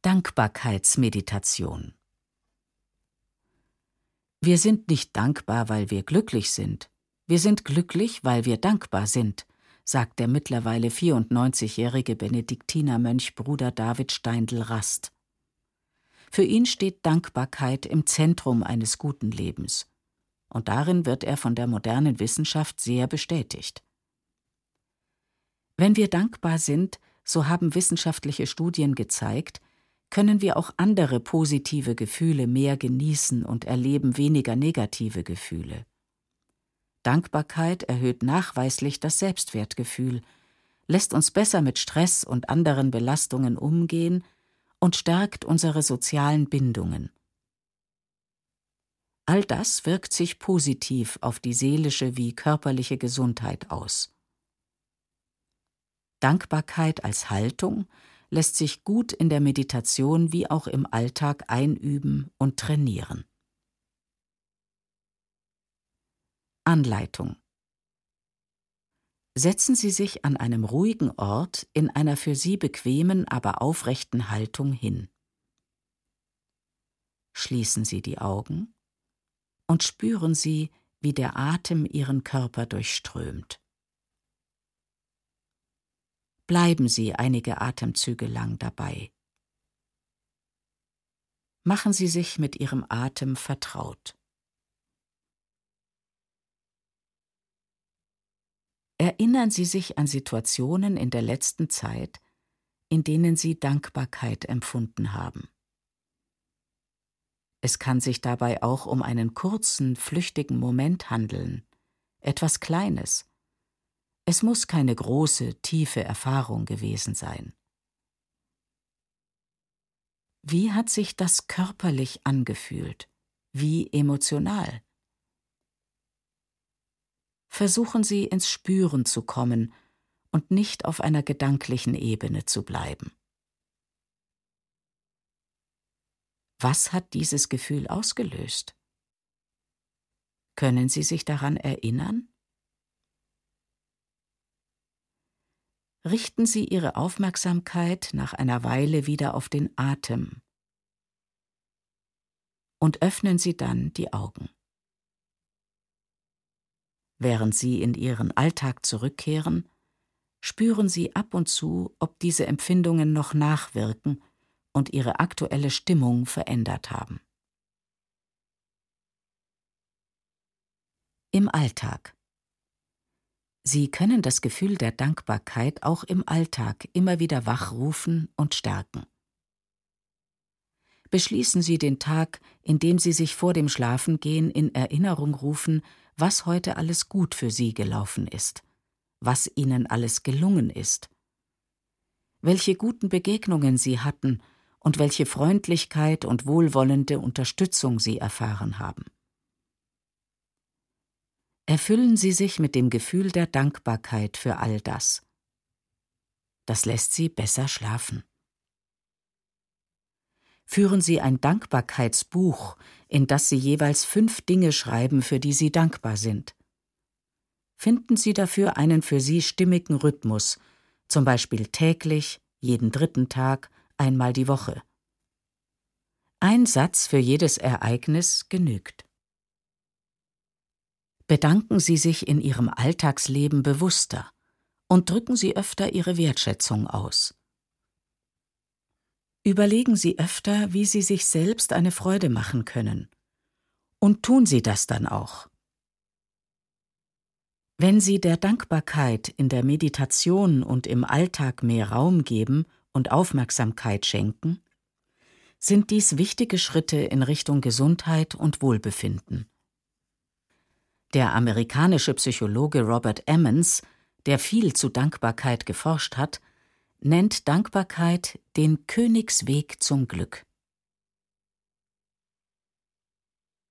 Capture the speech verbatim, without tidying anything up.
Dankbarkeitsmeditation. Wir sind nicht dankbar, weil wir glücklich sind. Wir sind glücklich, weil wir dankbar sind, sagt der mittlerweile vierundneunzigjährige Benediktinermönch Bruder David Steindl-Rast. Für ihn steht Dankbarkeit im Zentrum eines guten Lebens. Und darin wird er von der modernen Wissenschaft sehr bestätigt. Wenn wir dankbar sind, so haben wissenschaftliche Studien gezeigt, können wir auch andere positive Gefühle mehr genießen und erleben weniger negative Gefühle. Dankbarkeit erhöht nachweislich das Selbstwertgefühl, lässt uns besser mit Stress und anderen Belastungen umgehen und stärkt unsere sozialen Bindungen. All das wirkt sich positiv auf die seelische wie körperliche Gesundheit aus. Dankbarkeit als Haltung lässt sich gut in der Meditation wie auch im Alltag einüben und trainieren. Anleitung: Setzen Sie sich an einem ruhigen Ort in einer für Sie bequemen, aber aufrechten Haltung hin. Schließen Sie die Augen und spüren Sie, wie der Atem Ihren Körper durchströmt. Bleiben Sie einige Atemzüge lang dabei. Machen Sie sich mit Ihrem Atem vertraut. Erinnern Sie sich an Situationen in der letzten Zeit, in denen Sie Dankbarkeit empfunden haben. Es kann sich dabei auch um einen kurzen, flüchtigen Moment handeln, etwas Kleines. Es muss keine große, tiefe Erfahrung gewesen sein. Wie hat sich das körperlich angefühlt? Wie emotional? Versuchen Sie, ins Spüren zu kommen und nicht auf einer gedanklichen Ebene zu bleiben. Was hat dieses Gefühl ausgelöst? Können Sie sich daran erinnern? Richten Sie Ihre Aufmerksamkeit nach einer Weile wieder auf den Atem und öffnen Sie dann die Augen. Während Sie in Ihren Alltag zurückkehren, spüren Sie ab und zu, ob diese Empfindungen noch nachwirken und Ihre aktuelle Stimmung verändert haben. Im Alltag: Sie können das Gefühl der Dankbarkeit auch im Alltag immer wieder wachrufen und stärken. Beschließen Sie den Tag, indem Sie sich vor dem Schlafengehen in Erinnerung rufen, was heute alles gut für Sie gelaufen ist, was Ihnen alles gelungen ist, welche guten Begegnungen Sie hatten und welche Freundlichkeit und wohlwollende Unterstützung Sie erfahren haben. Erfüllen Sie sich mit dem Gefühl der Dankbarkeit für all das. Das lässt Sie besser schlafen. Führen Sie ein Dankbarkeitsbuch, in das Sie jeweils fünf Dinge schreiben, für die Sie dankbar sind. Finden Sie dafür einen für Sie stimmigen Rhythmus, zum Beispiel täglich, jeden dritten Tag, einmal die Woche. Ein Satz für jedes Ereignis genügt. Bedanken Sie sich in Ihrem Alltagsleben bewusster und drücken Sie öfter Ihre Wertschätzung aus. Überlegen Sie öfter, wie Sie sich selbst eine Freude machen können. Und tun Sie das dann auch. Wenn Sie der Dankbarkeit in der Meditation und im Alltag mehr Raum geben und Aufmerksamkeit schenken, sind dies wichtige Schritte in Richtung Gesundheit und Wohlbefinden. Der amerikanische Psychologe Robert Emmons, der viel zu Dankbarkeit geforscht hat, nennt Dankbarkeit den Königsweg zum Glück.